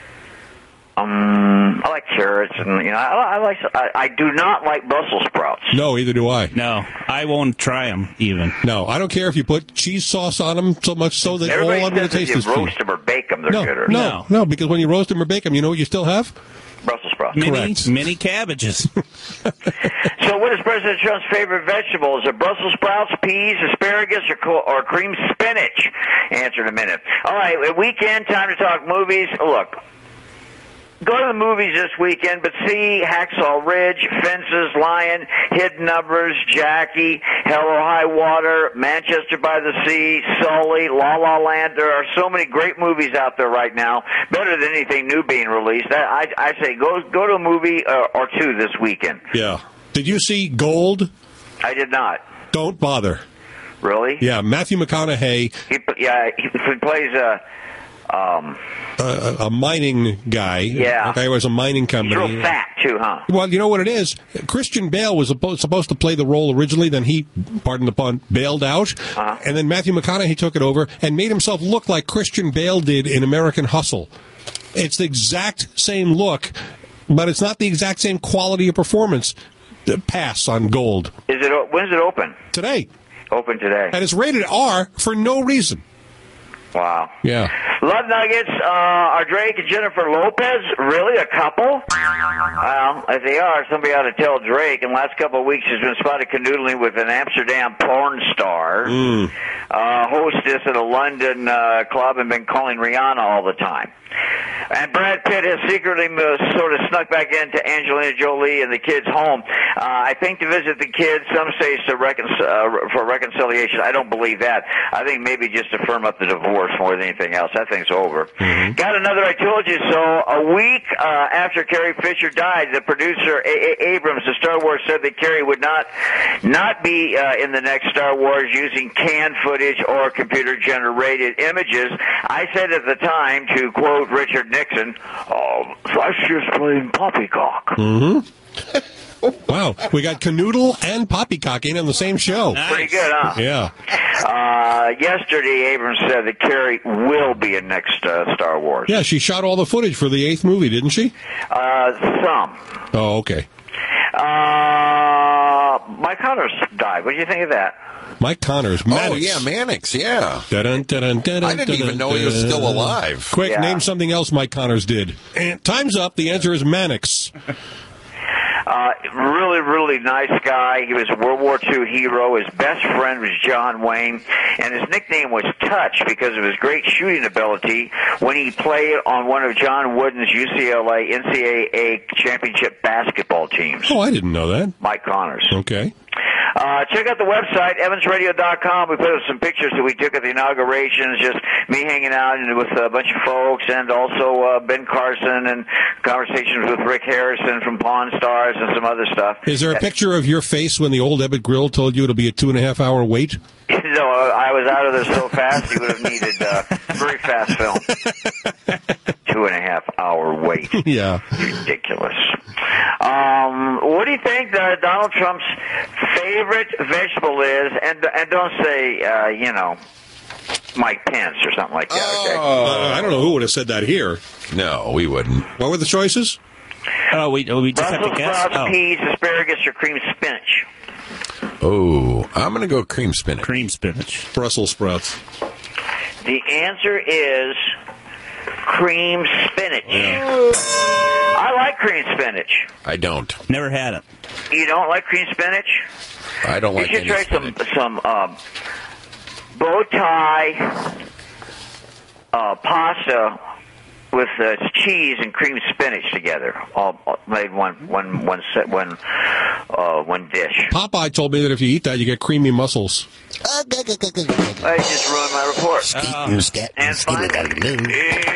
[SPEAKER 7] carrots, and I do not like Brussels sprouts.
[SPEAKER 10] No, either do I.
[SPEAKER 11] No, I won't try them even.
[SPEAKER 10] No, I don't care if you put cheese sauce on them so much so that all I'm going to taste is
[SPEAKER 7] if you
[SPEAKER 10] cheese.
[SPEAKER 7] roast them or bake them, they're gooder.
[SPEAKER 10] No, because when you roast them or bake them, you know what you still have?
[SPEAKER 7] Brussels sprouts.
[SPEAKER 11] Mini cabbages.
[SPEAKER 7] So what is President Trump's favorite vegetable? Is it Brussels sprouts, peas, asparagus, or cream spinach? Answer in a minute. All right, weekend, time to talk movies. Look, go to the movies this weekend, but see Hacksaw Ridge, Fences, Lion, Hidden Numbers, Jackie, Hell or High Water, Manchester by the Sea, Sully, La La Land. There are so many great movies out there right now, better than anything new being released. I say go to a movie or two this weekend.
[SPEAKER 10] Yeah. Did you see Gold?
[SPEAKER 7] I did not.
[SPEAKER 10] Don't bother.
[SPEAKER 7] Really?
[SPEAKER 10] Yeah, Matthew McConaughey.
[SPEAKER 7] He plays
[SPEAKER 10] a mining guy.
[SPEAKER 7] Yeah.
[SPEAKER 10] A guy who has a mining company.
[SPEAKER 7] He's real fat, too, huh?
[SPEAKER 10] Well, you know what it is? Christian Bale was supposed to play the role originally, then he, pardon the pun, bailed out. And then Matthew McConaughey took it over and made himself look like Christian Bale did in American Hustle. It's the exact same look, but it's not the exact same quality of performance. Pass on Gold.
[SPEAKER 7] When's it open?
[SPEAKER 10] Today.
[SPEAKER 7] Open today.
[SPEAKER 10] And it's rated R for no reason.
[SPEAKER 7] Wow.
[SPEAKER 10] Yeah.
[SPEAKER 7] Love Nuggets, are Drake and Jennifer Lopez really a couple? Well, if they are, somebody ought to tell Drake. In the last couple of weeks, he's been spotted canoodling with an Amsterdam porn star, hostess at a London club, and been calling Rihanna all the time. And Brad Pitt has secretly sort of snuck back into Angelina Jolie and the kids' home. I think to visit the kids. Some say it's for reconciliation. I don't believe that. I think maybe just to firm up the divorce more than anything else. That thing's over. Got another I Told You So. A week after Carrie Fisher died, the producer Abrams of Star Wars said that Carrie would not be in the next Star Wars using canned footage or computer-generated images. I said at the time, to quote Richard Nixon, that's just plain poppycock.
[SPEAKER 10] Wow, we got Canoodle and Poppycock in on the same show.
[SPEAKER 7] Nice. Pretty good, huh?
[SPEAKER 10] Yeah.
[SPEAKER 7] Yesterday, Abrams said that Carrie will be in next Star Wars.
[SPEAKER 10] Yeah, she shot all the footage for the 8th movie, didn't she?
[SPEAKER 7] Some.
[SPEAKER 10] Oh, okay.
[SPEAKER 7] Mike Connors died. What do you think of that?
[SPEAKER 10] Mike Connors. Mannix.
[SPEAKER 6] Oh, yeah, Mannix, yeah.
[SPEAKER 10] Dun, dun, dun, dun,
[SPEAKER 6] I didn't even know he was still alive.
[SPEAKER 10] Quick, name something else Mike Connors did. And time's up. The answer is Mannix.
[SPEAKER 7] Really, really nice guy. He was a World War II hero. His best friend was John Wayne, and his nickname was Touch because of his great shooting ability when he played on one of John Wooden's UCLA NCAA championship basketball teams.
[SPEAKER 10] Oh, I didn't know that.
[SPEAKER 7] Mike Connors.
[SPEAKER 10] Okay.
[SPEAKER 7] Check out the website, evansradio.com. We put up some pictures that we took at the inauguration. It's just me hanging out with a bunch of folks, and also Ben Carson and conversations with Rick Harrison from Pawn Stars and some other stuff.
[SPEAKER 10] Is there a picture of your face when the old Ebbett Grill told you it'll be a 2.5-hour wait?
[SPEAKER 7] No, I was out of there so fast, you would have needed very fast film. 2.5-hour wait.
[SPEAKER 10] Yeah.
[SPEAKER 7] Ridiculous. What do you think Donald Trump's favorite vegetable is? And don't say, Mike Pence or something like that, okay?
[SPEAKER 10] I don't know who would have said that here.
[SPEAKER 6] No, we wouldn't.
[SPEAKER 10] What were the choices?
[SPEAKER 11] We just have to guess.
[SPEAKER 7] Sprouts, peas, asparagus, or cream spinach.
[SPEAKER 6] Oh, I'm going to go cream spinach.
[SPEAKER 11] Cream spinach.
[SPEAKER 10] Brussels sprouts.
[SPEAKER 7] The answer is cream spinach.
[SPEAKER 6] Yeah.
[SPEAKER 7] I like cream spinach.
[SPEAKER 6] I don't.
[SPEAKER 11] Never had it.
[SPEAKER 7] You don't like cream spinach?
[SPEAKER 6] I don't like
[SPEAKER 7] You should
[SPEAKER 6] any
[SPEAKER 7] try
[SPEAKER 6] spinach.
[SPEAKER 7] some bow tie pasta with cheese and cream spinach together, all made one dish.
[SPEAKER 10] Popeye told me that if you eat that, you get creamy muscles.
[SPEAKER 7] I just ruined my report. And finally,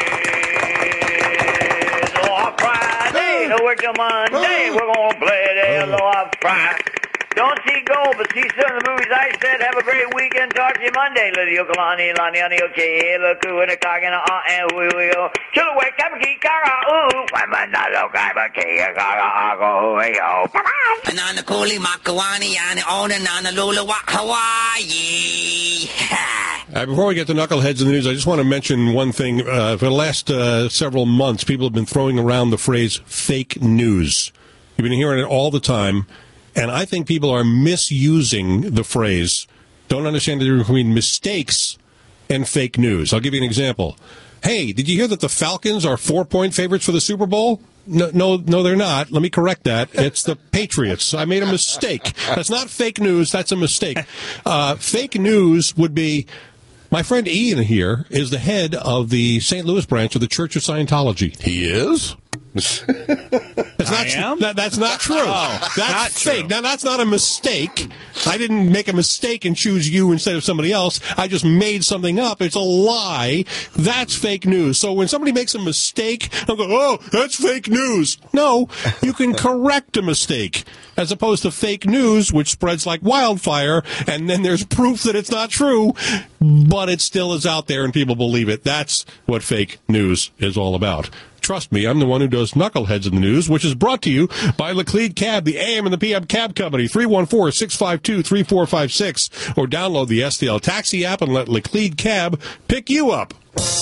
[SPEAKER 7] it's Aloha Friday. No work till Monday. We're gonna play the Aloha Friday. Don't see gold, but see some of the movies I said. Have a great weekend. Talk to you Monday. Lady Yokalani, Lani, Ani, okay, Laku, and a Kagana, and Woo, Chilaway, Kabaki, Kara, ooh, Wamanalo, Kabaki, Kara, Ago, bye-bye.
[SPEAKER 12] Anana Kuli, Makawani, and Ona, Nana Lula, Hawaii.
[SPEAKER 10] Before we get to Knuckleheads in the News, I just want to mention one thing. For the last several months, people have been throwing around the phrase fake news. You've been hearing it all the time. And I think people are misusing the phrase, don't understand the difference between mistakes and fake news. I'll give you an example. Hey, did you hear that the Falcons are 4-point favorites for the Super Bowl? No, they're not. Let me correct that. It's the Patriots. I made a mistake. That's not fake news. That's a mistake. Fake news would be, my friend Ian here is the head of the St. Louis branch of the Church of Scientology.
[SPEAKER 6] He is?
[SPEAKER 10] That's not true.
[SPEAKER 11] Oh,
[SPEAKER 10] that's
[SPEAKER 11] not
[SPEAKER 10] fake.
[SPEAKER 11] true.
[SPEAKER 10] Now, that's not a mistake. I didn't make a mistake and choose you instead of somebody else. I just made something up. It's a lie. That's fake news. So when somebody makes a mistake, I'll go, oh, that's fake news. No, you can correct a mistake, as opposed to fake news, which spreads like wildfire, and then there's proof that it's not true, but it still is out there and people believe it. That's what fake news is all about. Trust me, I'm the one who does Knuckleheads in the News, which is brought to you by Laclede Cab, the AM and the PM Cab Company, 314-652-3456, or download the STL Taxi app and let Laclede Cab pick you up.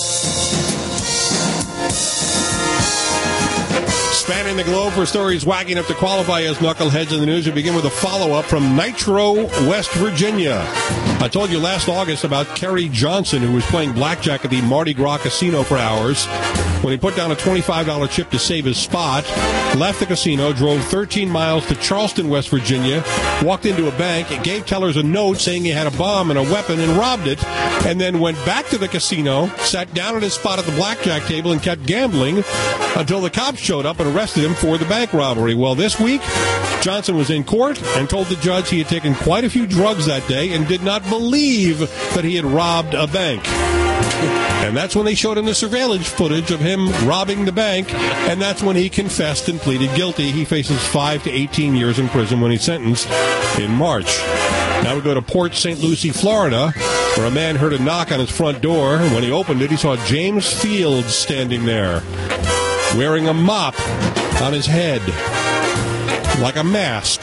[SPEAKER 10] Spanning the globe for stories wacky enough to qualify as Knuckleheads in the News, we begin with a follow-up from Nitro, West Virginia. I told you last August about Kerry Johnson, who was playing blackjack at the Mardi Gras Casino for hours. When he put down a $25 chip to save his spot, left the casino, drove 13 miles to Charleston, West Virginia, walked into a bank, gave tellers a note saying he had a bomb and a weapon and robbed it, and then went back to the casino, sat down at his spot at the blackjack table and kept gambling until the cops showed up and arrested him for the bank robbery. Well, this week, Johnson was in court and told the judge he had taken quite a few drugs that day and did not believe that he had robbed a bank. And that's when they showed him the surveillance footage of him robbing the bank, and that's when he confessed and pleaded guilty. He faces 5 to 18 years in prison when he's sentenced in March. Now we go to Port St. Lucie, Florida, where a man heard a knock on his front door, and when he opened it, he saw James Fields standing there, wearing a mop on his head, like a mask.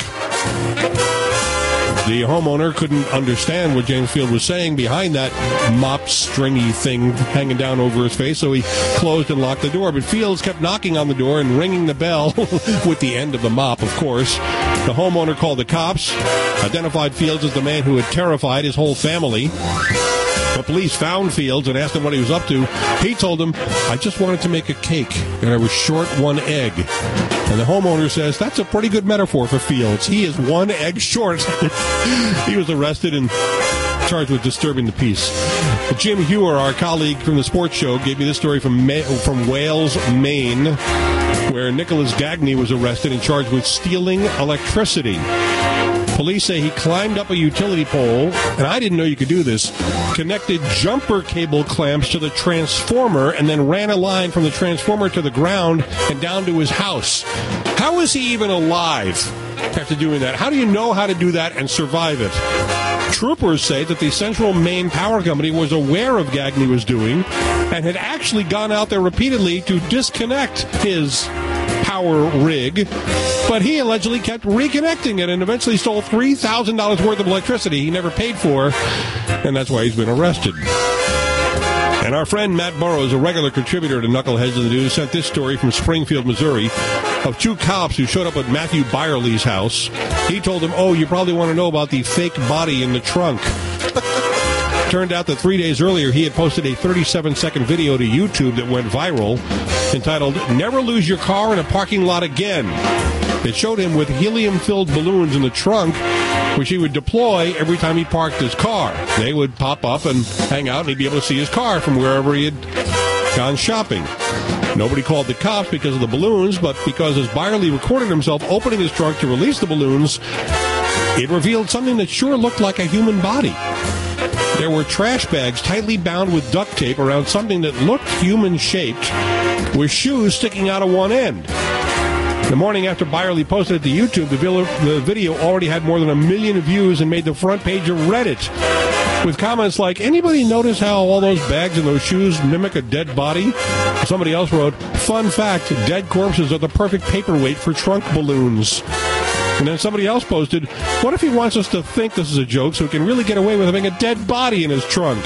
[SPEAKER 10] The homeowner couldn't understand what James Field was saying behind that mop stringy thing hanging down over his face, so he closed and locked the door. But Fields kept knocking on the door and ringing the bell with the end of the mop, of course. The homeowner called the cops, identified Fields as the man who had terrified his whole family. The police found Fields and asked him what he was up to. He told them, I just wanted to make a cake, and I was short one egg. And the homeowner says, that's a pretty good metaphor for Fields. He is one egg short. He was arrested and charged with disturbing the peace. Jim Hewer, our colleague from the sports show, gave me this story from Wales, Maine, where Nicholas Gagne was arrested and charged with stealing electricity. Police say he climbed up a utility pole, and I didn't know you could do this, connected jumper cable clamps to the transformer, and then ran a line from the transformer to the ground and down to his house. How is he even alive after doing that? How do you know how to do that and survive it? Troopers say that the Central Maine Power Company was aware of Gagne was doing and had actually gone out there repeatedly to disconnect his power rig, but he allegedly kept reconnecting it and eventually stole $3,000 worth of electricity he never paid for, and that's why he's been arrested. And our friend Matt Burrows, a regular contributor to Knuckleheads of the News, sent this story from Springfield, Missouri, of two cops who showed up at Matthew Byerly's house. He told them, oh, you probably want to know about the fake body in the trunk. Turned out that 3 days earlier, he had posted a 37-second video to YouTube that went viral, entitled, Never Lose Your Car in a Parking Lot Again. It showed him with helium-filled balloons in the trunk, which he would deploy every time he parked his car. They would pop up and hang out, and he'd be able to see his car from wherever he had gone shopping. Nobody called the cops because of the balloons, but because as Byerly recorded himself opening his trunk to release the balloons, it revealed something that sure looked like a human body. There were trash bags tightly bound with duct tape around something that looked human-shaped, with shoes sticking out of one end. The morning after Byerly posted it to YouTube, the video already had more than 1 million views and made the front page of Reddit, with comments like, anybody notice how all those bags and those shoes mimic a dead body? Somebody else wrote, fun fact, dead corpses are the perfect paperweight for trunk balloons. And then somebody else posted, what if he wants us to think this is a joke so he can really get away with having a dead body in his trunk?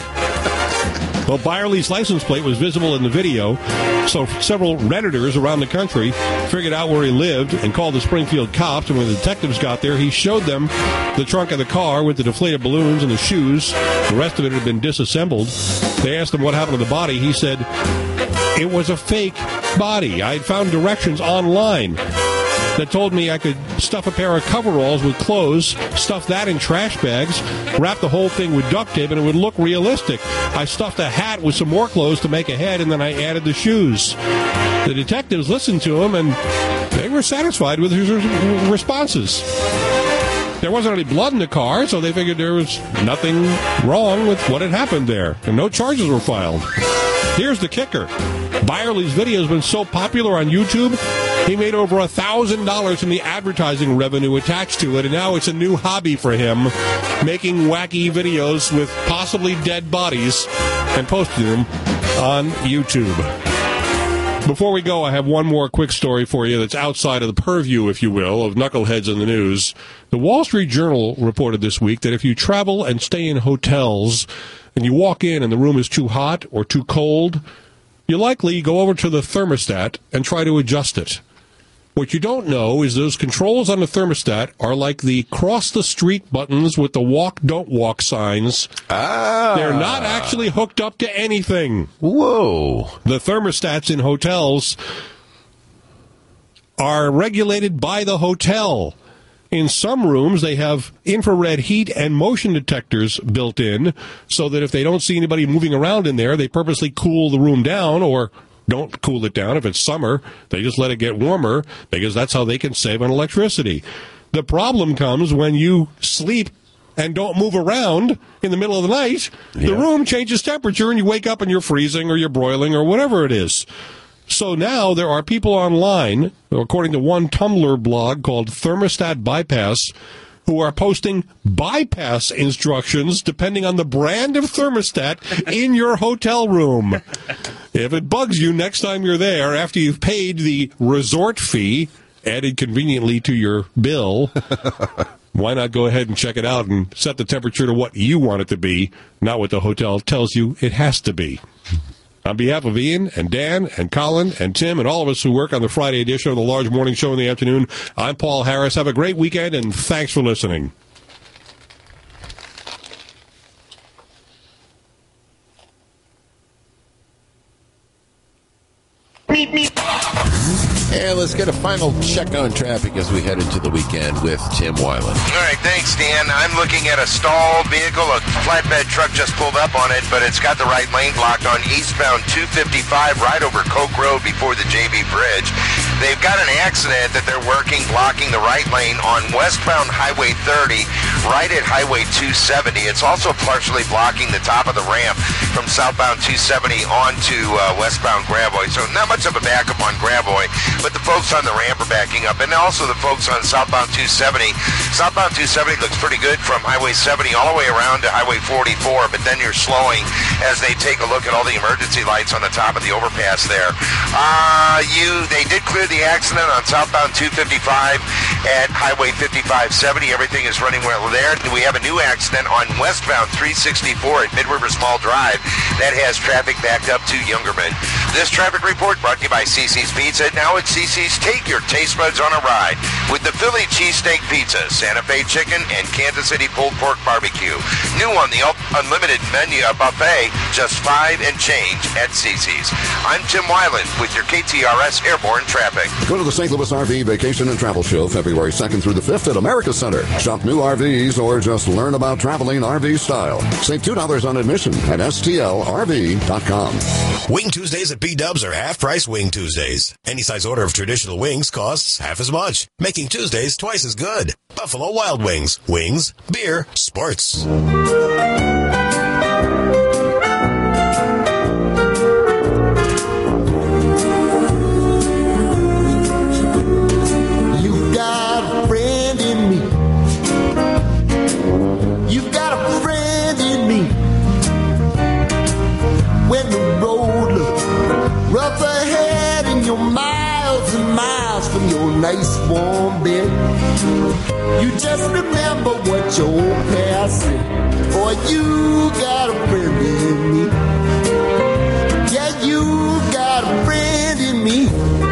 [SPEAKER 10] Well, Byerly's license plate was visible in the video, so several Redditors around the country figured out where he lived and called the Springfield cops, and when the detectives got there, he showed them the trunk of the car with the deflated balloons and the shoes. The rest of it had been disassembled. They asked him what happened to the body. He said, it was a fake body. I had found directions online that told me I could stuff a pair of coveralls with clothes, stuff that in trash bags, wrap the whole thing with duct tape, and it would look realistic. I stuffed a hat with some more clothes to make a head, and then I added the shoes. The detectives listened to him, and they were satisfied with his responses. There wasn't any blood in the car, so they figured there was nothing wrong with what had happened there, and no charges were filed. Here's the kicker. Byerly's video has been so popular on YouTube, he made over $1,000 from the advertising revenue attached to it, and now it's a new hobby for him, making wacky videos with possibly dead bodies and posting them on YouTube. Before we go, I have one more quick story for you that's outside of the purview, if you will, of knuckleheads in the news. The Wall Street Journal reported this week that if you travel and stay in hotels and you walk in and the room is too hot or too cold, you likely go over to the thermostat and try to adjust it. What you don't know is those controls on the thermostat are like the cross-the-street buttons with the walk, don't walk signs. They're not actually hooked up to anything.
[SPEAKER 6] Whoa.
[SPEAKER 10] The thermostats in hotels are regulated by the hotel. In some rooms, they have infrared heat and motion detectors built in so that if they don't see anybody moving around in there, they purposely cool the room down or don't cool it down. If it's summer, they just let it get warmer because that's how they can save on electricity. The problem comes when you sleep and don't move around in the middle of the night. Yeah. The room changes temperature and you wake up and you're freezing or you're broiling or whatever it is. So now there are people online, according to one Tumblr blog called Thermostat Bypass, who are posting bypass instructions depending on the brand of thermostat in your hotel room. If it bugs you next time you're there, after you've paid the resort fee, added conveniently to your bill, why not go ahead and check it out and set the temperature to what you want it to be, not what the hotel tells you it has to be. On behalf of Ian and Dan and Colin and Tim and all of us who work on the Friday edition of the Large Morning Show in the afternoon, I'm Paul Harris. Have a great weekend, and thanks for listening.
[SPEAKER 6] And let's get a final check on traffic as we head into the weekend with Tim Weiland.
[SPEAKER 14] All right, thanks, Dan. I'm looking at a stalled vehicle. A flatbed truck just pulled up on it, but it's got the right lane blocked on eastbound 255 right over Coke Road before the JB Bridge. They've got an accident that they're working, blocking the right lane on westbound Highway 30 right at Highway 270. It's also partially blocking the top of the ramp from southbound 270 onto westbound Gravois. So not much of a backup on Gravois, but the folks on the ramp are backing up. And also the folks on southbound 270. Southbound 270 looks pretty good from Highway 70 all the way around to Highway 44, but then you're slowing as they take a look at all the emergency lights on the top of the overpass there. They did clear the accident on southbound 255 at Highway 5570. Everything is running well there. We have a new accident on westbound 364 at Mid-River Small Drive that has traffic backed up to Youngerman. This traffic report brought to you by CC's Pizza. Now at CC's, take your taste buds on a ride with the Philly Cheesesteak Pizza, Santa Fe Chicken, and Kansas City Pulled Pork Barbecue. New on the unlimited menu buffet, just $5 and change at CC's. I'm Tim Weiland with your KTRS Airborne Traffic.
[SPEAKER 8] Go to the St. Louis RV Vacation and Travel Show February 2nd through the 5th at America Center. Shop new RVs or just learn about traveling RV style. Save $2 on admission at stlrv.com.
[SPEAKER 1] Wing Tuesdays at B-Dubs are half-price Wing Tuesdays. Any size order of traditional wings costs half as much, making Tuesdays twice as good. Buffalo Wild Wings. Wings, beer, sports.
[SPEAKER 13] Rough ahead and you're miles and miles from your nice warm bed. You just remember what your old past said. Boy, you got a friend in me. Yeah, you got a friend in me.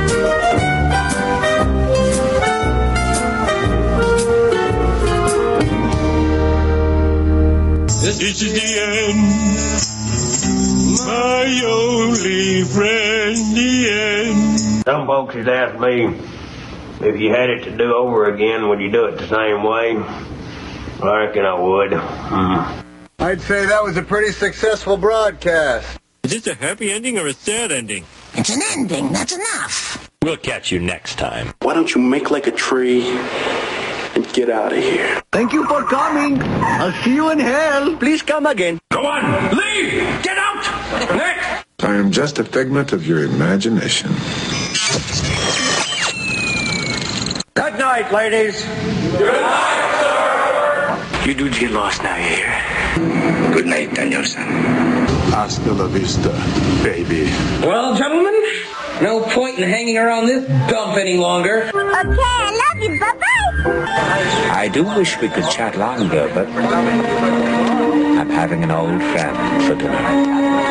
[SPEAKER 13] This is the end. My only friend, the end.
[SPEAKER 15] Some folks has asked me if you had it to do over again, would you do it the same way? I reckon I would.
[SPEAKER 17] I'd say that was a pretty successful broadcast.
[SPEAKER 24] Is this a happy ending or a sad ending?
[SPEAKER 12] It's an ending, that's enough.
[SPEAKER 24] We'll catch you next time.
[SPEAKER 25] Why don't you make like a tree and get out of here?
[SPEAKER 17] Thank you for coming. I'll see you in hell.
[SPEAKER 15] Please come again.
[SPEAKER 24] Go on, leave! Get out! Next!
[SPEAKER 26] I am just a figment of your imagination.
[SPEAKER 15] Good night, ladies.
[SPEAKER 24] Good night, sir!
[SPEAKER 25] You dudes get lost now, you hear?
[SPEAKER 26] Good night, Danielson. Hasta la vista, baby.
[SPEAKER 15] Well, gentlemen, no point in hanging around this dump any longer.
[SPEAKER 12] Okay, I love you. Bye-bye.
[SPEAKER 27] I do wish we could chat longer, but I'm having an old friend for dinner.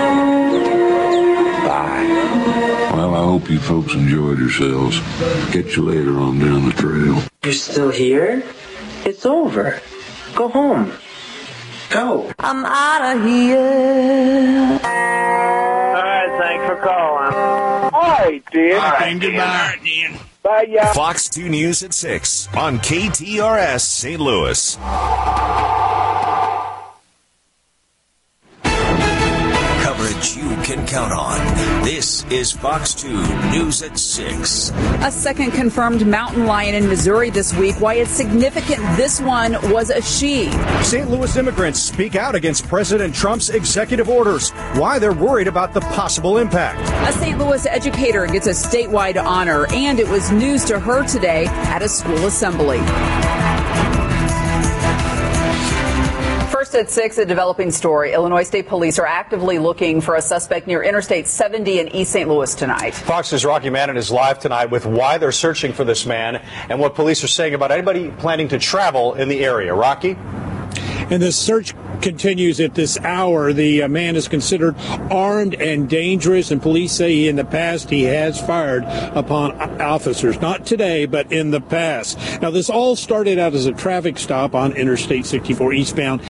[SPEAKER 27] Bye.
[SPEAKER 26] Well, I hope you folks enjoyed yourselves. Catch you later on down the trail.
[SPEAKER 15] You're still here? It's over. Go home. Go.
[SPEAKER 12] I'm out of here.
[SPEAKER 15] All right, thanks for calling.
[SPEAKER 17] All right, Dan.
[SPEAKER 15] All right, goodbye.
[SPEAKER 17] Bye, yeah.
[SPEAKER 28] Fox 2 News at 6 on KTRS St. Louis.
[SPEAKER 29] Coverage you can count on. This is Fox 2 News at 6.
[SPEAKER 30] A second confirmed mountain lion in Missouri this week. Why it's significant this one was a she.
[SPEAKER 31] St. Louis immigrants speak out against President Trump's executive orders. Why they're worried about the possible impact.
[SPEAKER 30] A St. Louis educator gets a statewide honor, and it was news to her today at a school assembly. First at 6, a developing story. Illinois State Police are actively looking for a suspect near Interstate 70 in East St. Louis tonight.
[SPEAKER 31] Fox's Rocky Madden is live tonight with why they're searching for this man and what police are saying about anybody planning to travel in the area. Rocky?
[SPEAKER 32] And the search continues at this hour. The man is considered armed and dangerous, and police say in the past he has fired upon officers. Not today, but in the past. Now, this all started out as a traffic stop on Interstate 64 eastbound